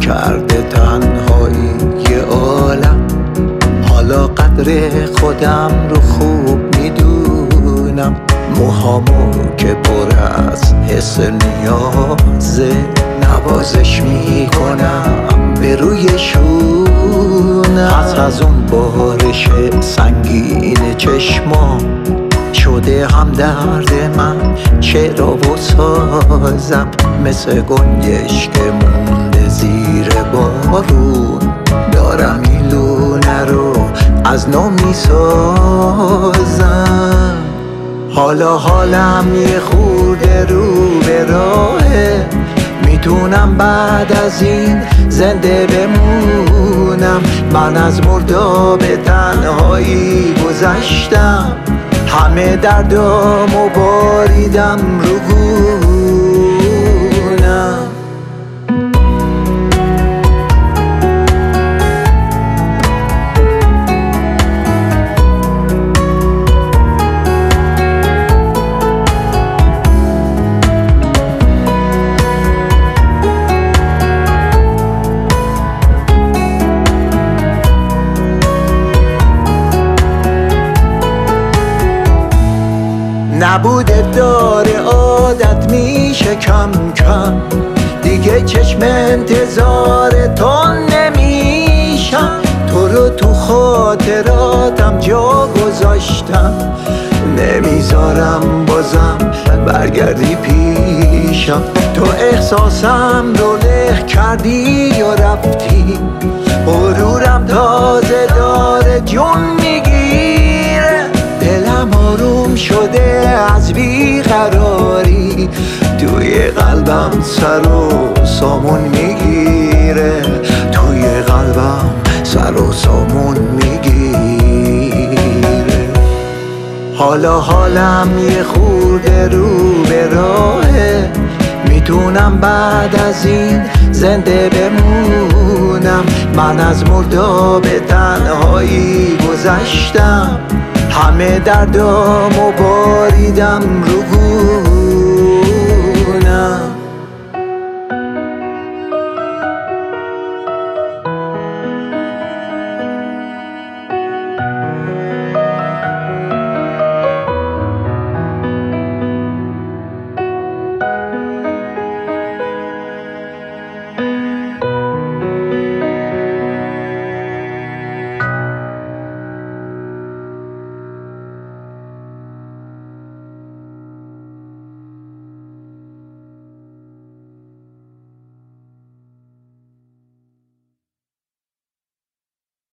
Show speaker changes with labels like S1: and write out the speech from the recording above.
S1: کرده تنهایی یه عالم. حالا قدر خودم رو خوب میدونم، موهامو که پر از حس نیازه نوازش میکنم به روی شونم. پس از اون بارش سنگین چشمام شده هم درد من چرا و سازم، مثل گنجش که مونده زیر بارون. دارم این لونه رو از نو میسازم. حالا حالم یه خورده رو به راهه، میتونم بعد از این زنده بمونم. من از مرداب تنهایی گذشتم، همه دردامو باریدم رو گونم. نبوده داره عادت میشه کم کم، دیگه چشم انتظار تو نمیشم. تو رو تو خاطراتم جا گذاشتم، نمیذارم بازم برگردی پیشم. تو احساسم رو له کردی و رفتی، غرورم تازه داره جون میگیره. دلم آروم شده از بیقراری، توی قلبم سر و سامون میگیره. توی قلبم سر و سامون میگیره. حالا حالم یه خورده رو به راهه، میتونم بعد از این زنده بمونم. من از مرداب تنهایی گذشتم، همه دردامو باریدم رو گونم.